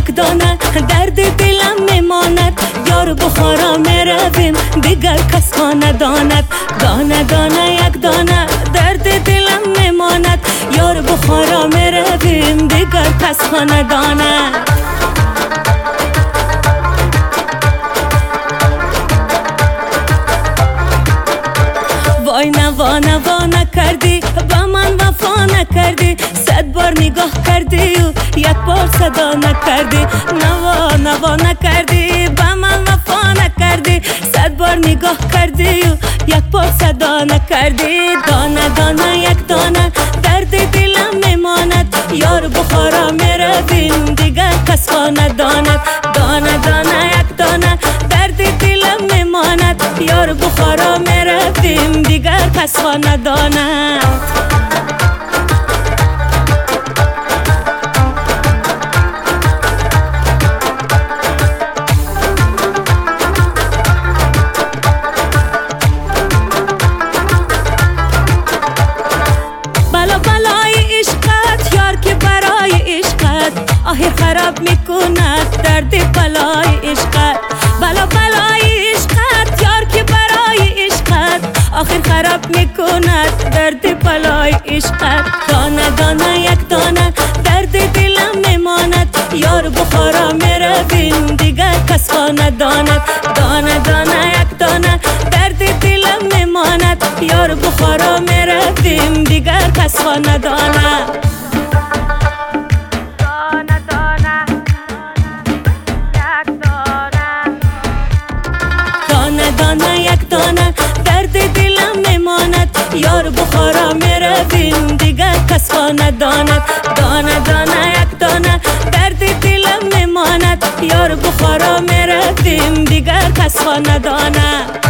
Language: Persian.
یک دانه درد دلم میماند، یار بخارا میرویم دیگر کس ها نداند. دانه دانه یک دانه درد دلم میماند، یار بخارا میرویم دیگر کس ها نداند. وای نوا نوا نکردی با من وفا نکردی، 100 بار نگاه کردی و یک بار صدا نکردی. نوا نوا نکردی با من وفا نکردی، 100 بار نگاه کردی و یک بار صدا نکردی. دانه دانه یک دانه درد دلم میماند، یار بخارا میرویم دیگر کس ها نداند. دانه دانه یک دانه درد دلم میماند، یار بخارا میرویم دیگر کس ها نداند. بلا بلای عشقت یار که برای عشقت آخر خراب میکند درد بلای عشقت. بلا بلای عشقت یار که برای عشقت آخر خراب میکند درد بلای عشقت. دانه دانه یک دانه درد دلم میماند، یار بخارا میرویم دیگر کس ها نداند. دانه دانه یک دانه درد دلم میماند، یار بخارا میرویم دیگر کس ها نداند. دانه دانه یک دانه درد دلم میماند، یار بخارا میرویم دیگر کس ها نداند. دانه دانه یک دانه درد دلم میماند، یار بخارا میرویم دیگر کس ها نداند.